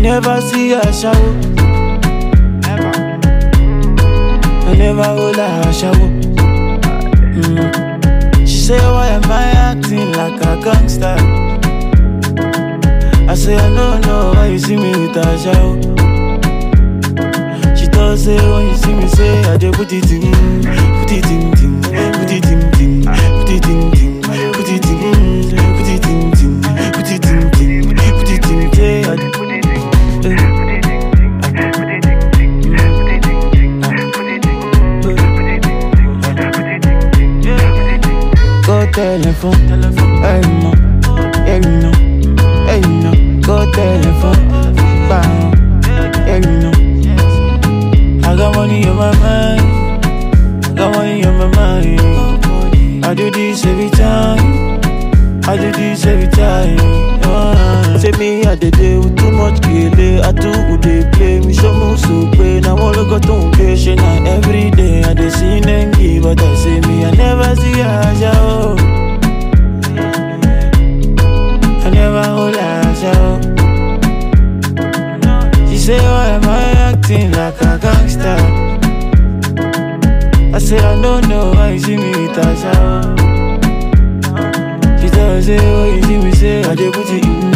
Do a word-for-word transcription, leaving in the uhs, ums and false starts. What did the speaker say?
never see her shower. Never. I never hold her shower. Mm. She say, why am I acting like a gangster? I say, I don't know why you see me with a shower. She does say, when you see me say, I dey put it in, put it in, in, put it in, in, put it in, in, put it in, put it in, in, put it in, in, put it in, say, I dey put it in, put it in, put it in, put it in, put it in, put it in, put it in. Go telephone, telephone, hey no, hey no, hey no. Go telephone, bam, hey no. I got money on my mind, I got money on my mind. I do this every time, I do this every time. Uh, say me I dey dey with too much kele, I too would dey play me show me so pain. I wanna go to patient and every day I dey see them give, but I say me I never see her show. I never hold her show. She say, why am I acting like a gangster? I said, I don't know why you see me with a shower. She tell me, say, oh, you see me say, I dey put it in